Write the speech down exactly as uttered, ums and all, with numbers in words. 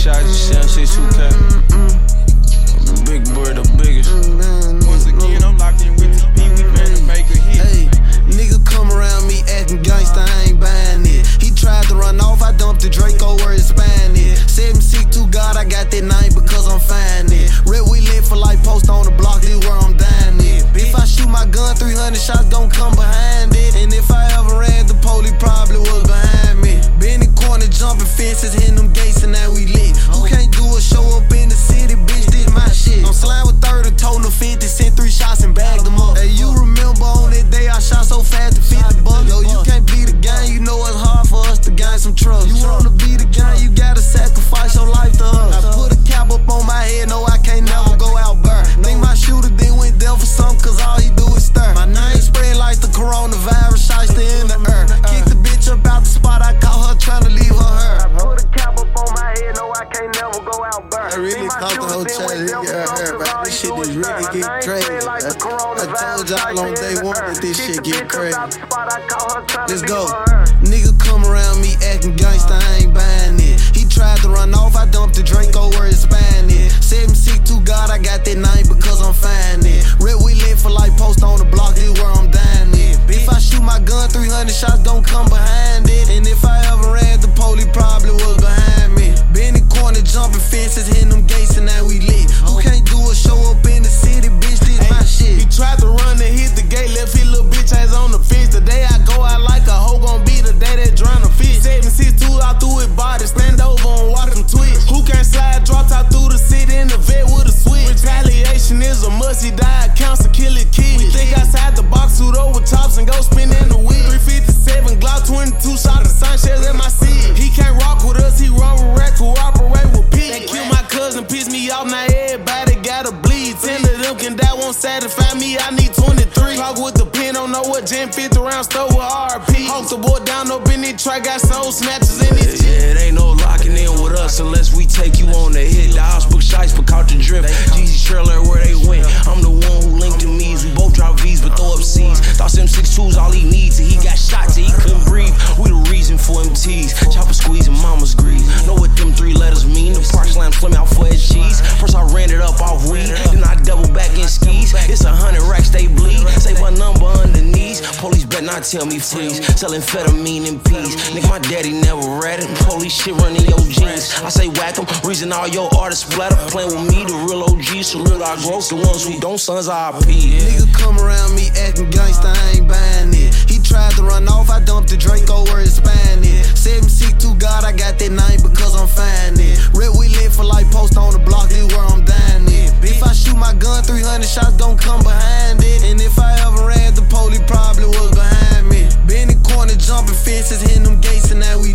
shots, seven six two K. Big bird, the biggest. Once again, I'm locked in with T P, we ready to make a hit. Hey, nigga come around me acting gangsta, I ain't buying it. He tried to run off, I dumped the Draco where his spine is. seven six two God, I got that name because I'm fine it. Red we lit for like post on the block, this where I'm dying it. If I shoot my gun, three hundred shots don't come behind it. And if I ever ran, the police probably was behind me. Been in corner, jumping fences, hitting them gates, and now we lit. Who can't do a show up in the city, bitch, this my shit. I'm slime with thirty, told them fifty, sent three shots and bagged them up. Hey, you remember on that day I shot so fast to fifty bucks? Yo, you can't be the gang, you know it's hard for us to gain some trust. You wanna be the gang, you gotta sacrifice your life to us. I put a cap up on my head, no, I can't never go out burn. Think my shooter then went there for something, cause all he do is stir. My name spread like the coronavirus, shots in the air. Kick the bitch up out the spot, I caught her trying to leave her her. I put a cap up on my head, no, I can't never go out burn. I really thought the whole challenge get her, but this shit is really get crazy. I told y'all on day one that this shit get crazy. Let's go. Nigga come around me acting gangsta, I ain't buying it. He tried to run off, I dumped the Draco where his spine is. seven six two God, I got that name because I'm fine it. Red we lit for like post on the block, this where I'm dying it. If I shoot my gun, three hundred shots don't come behind it. And if I ever ran, the police probably was behind me. Been in corner, jumping fences, hitting them gates, and now we lit. Who can't do a show up in the city, bitch, this my shit. He tried to run and hit the gate, left his little bitch ass on the fence. The day I go out like a hoe, gon' be the day that drown a fish. seven six two out through his body, stand over and watch him twitch. Who can't slide, dropped out through the city in the vet with a switch. Retaliation is a must, he died, counsel, kill it, kid. We think outside the box, suit over chops and go spin in the wheel. three fifty-seven, Glock twenty-two, shot the Sanchez at my seat. He can't rock with us, he run with wreck, cooperate with Pete. They kill my cousin, piss me off, now everybody gotta bleed. Ten of them can die, won't satisfy me, I need twenty-three. Talk with the pen, don't know what Gen fifty round stole with R P. Hawk the boy down up in this track, got soul snatchers in this yeah, yeah, it ain't no locking in with us unless we take you on the hit. The house book shites but caught the drift. Jeezy trailer where they went. I'm the one who linked the me's. We both drop V's but throw up C's. Thought them six twos all he needs. And he got shot till he couldn't breathe. We the reason for M T's. Chopper squeeze and mama's grease. Know what them three letters mean. The park slam slim out for his cheese. First I ran it up off weed. Then I double back in skis. It's a hundred racks they bleed. Save my number underneath. Police bet not tell me freeze. Selling amphetamine in peace. Nigga my daddy never read it. Police shit running your jeans. I say whack 'em. Reason all your artists splatter. Playing with me, the real O Gs. So real I grow. The ones who don't sons R P. Nigga come around me acting gangsta, I ain't buying it. He tried to run off, I dumped the Draco where his spine is. seven six two God, I got that name because I'm fine it. Red we lit for like post on the block, this where I'm dying it. If I shoot my gun, three hundred shots don't come behind it. And if I ever ran, the police probably was behind me. Been in corner, jumping fences, hitting them gates, and now we